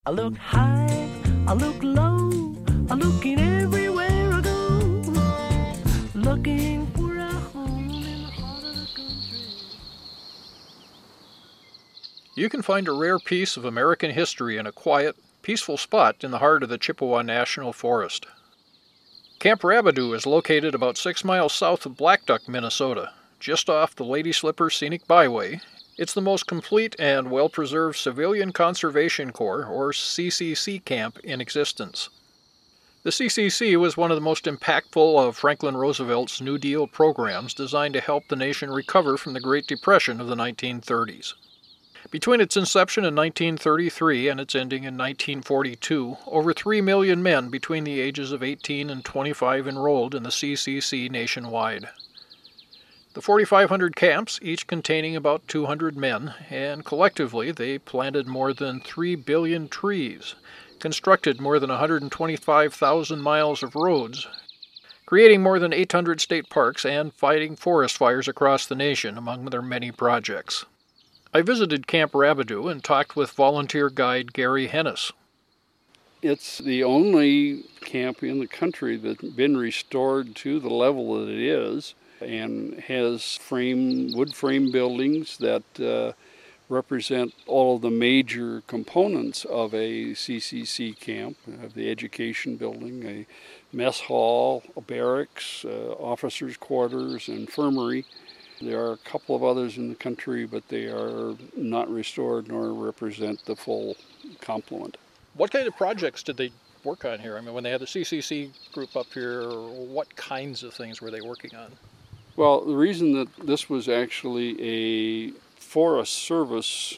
I look high, I look low, I'm looking everywhere I go, looking for a home in the heart of the country. You can find a rare piece of American history in a quiet, peaceful spot in the heart of the Chippewa National Forest. Camp Rabideau is located about 6 miles south of Black Duck, Minnesota, just off the Lady Slipper Scenic Byway. It's the most complete and well-preserved Civilian Conservation Corps, or CCC, camp in existence. The CCC was one of the most impactful of Franklin Roosevelt's New Deal programs designed to help the nation recover from the Great Depression of the 1930s. Between its inception in 1933 and its ending in 1942, over 3 million men between the ages of 18 and 25 enrolled in the CCC nationwide. The 4,500 camps, each containing about 200 men, and collectively they planted more than 3 billion trees, constructed more than 125,000 miles of roads, creating more than 800 state parks, and fighting forest fires across the nation among their many projects. I visited Camp Rabideau and talked with volunteer guide Gary Hennis. It's the only camp in the country that's been restored to the level that it is, and has wood frame buildings that represent all of the major components of a CCC camp. The education building, a mess hall, a barracks, officers' quarters, infirmary. There are a couple of others in the country, but they are not restored nor represent the full complement. What kind of projects did they work on here? I mean, when they had the CCC group up here, what kinds of things were they working on? Well, the reason that this was actually a Forest Service,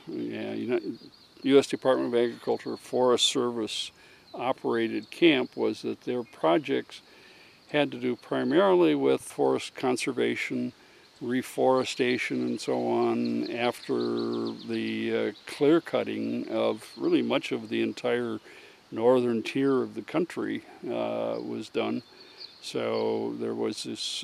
U.S. Department of Agriculture Forest Service operated camp was that their projects had to do primarily with forest conservation, reforestation, and so on after the clear cutting of really much of the entire northern tier of the country was done. So there was this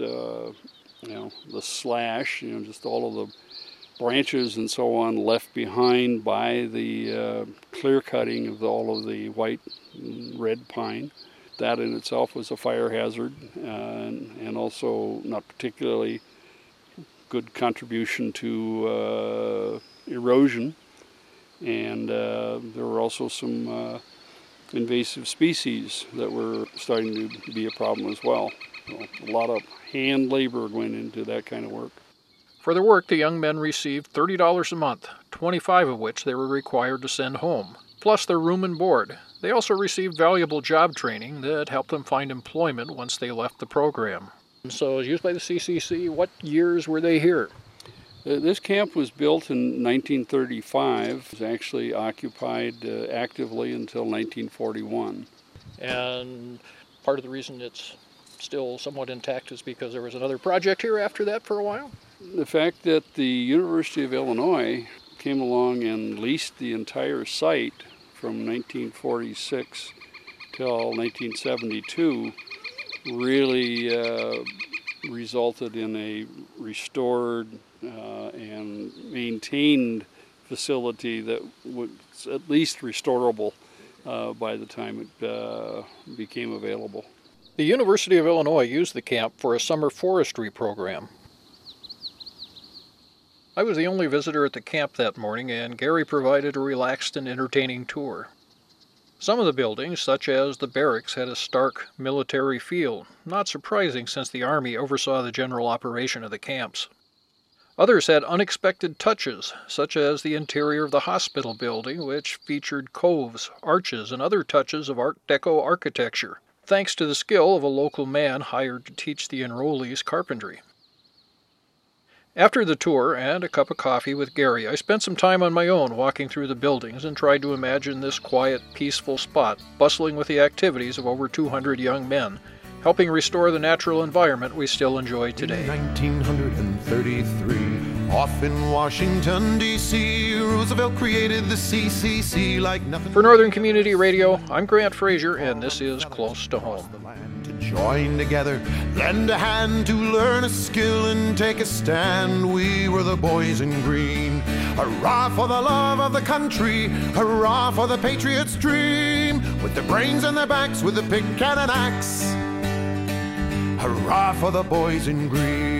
the slash, just all of the branches and so on left behind by the clear cutting of all of the white and red pine. That in itself was a fire hazard, and also not particularly good contribution to erosion. And there were also some invasive species that were starting to be a problem as well. So a lot of hand labor went into that kind of work. For their work, the young men received $30 a month, 25 of which they were required to send home, plus their room and board. They also received valuable job training that helped them find employment once they left the program. So, it was used by the CCC. What years were they here? This camp was built in 1935. It was actually occupied actively until 1941. And part of the reason it's still somewhat intact is because there was another project here after that for a while? The fact that the University of Illinois came along and leased the entire site from 1946 till 1972 really resulted in a restored and maintained facility that was at least restorable by the time it became available. The University of Illinois used the camp for a summer forestry program. I was the only visitor at the camp that morning, and Gary provided a relaxed and entertaining tour. Some of the buildings, such as the barracks, had a stark military feel, not surprising since the Army oversaw the general operation of the camps. Others had unexpected touches, such as the interior of the hospital building, which featured coves, arches, and other touches of Art Deco architecture, thanks to the skill of a local man hired to teach the enrollees carpentry. After the tour and a cup of coffee with Gary, I spent some time on my own walking through the buildings and tried to imagine this quiet, peaceful spot bustling with the activities of over 200 young men, helping restore the natural environment we still enjoy today. In 1933, off in Washington, D.C., Roosevelt created the CCC like nothing. For Northern Community Radio, I'm Grant Frazier, and this is Close to Home. To join together, lend a hand to learn a skill and take a stand. We were the boys in green. Hurrah for the love of the country, hurrah for the patriot's dream, with their brains and their backs, with a pick and an axe. Hurrah for the boys in green.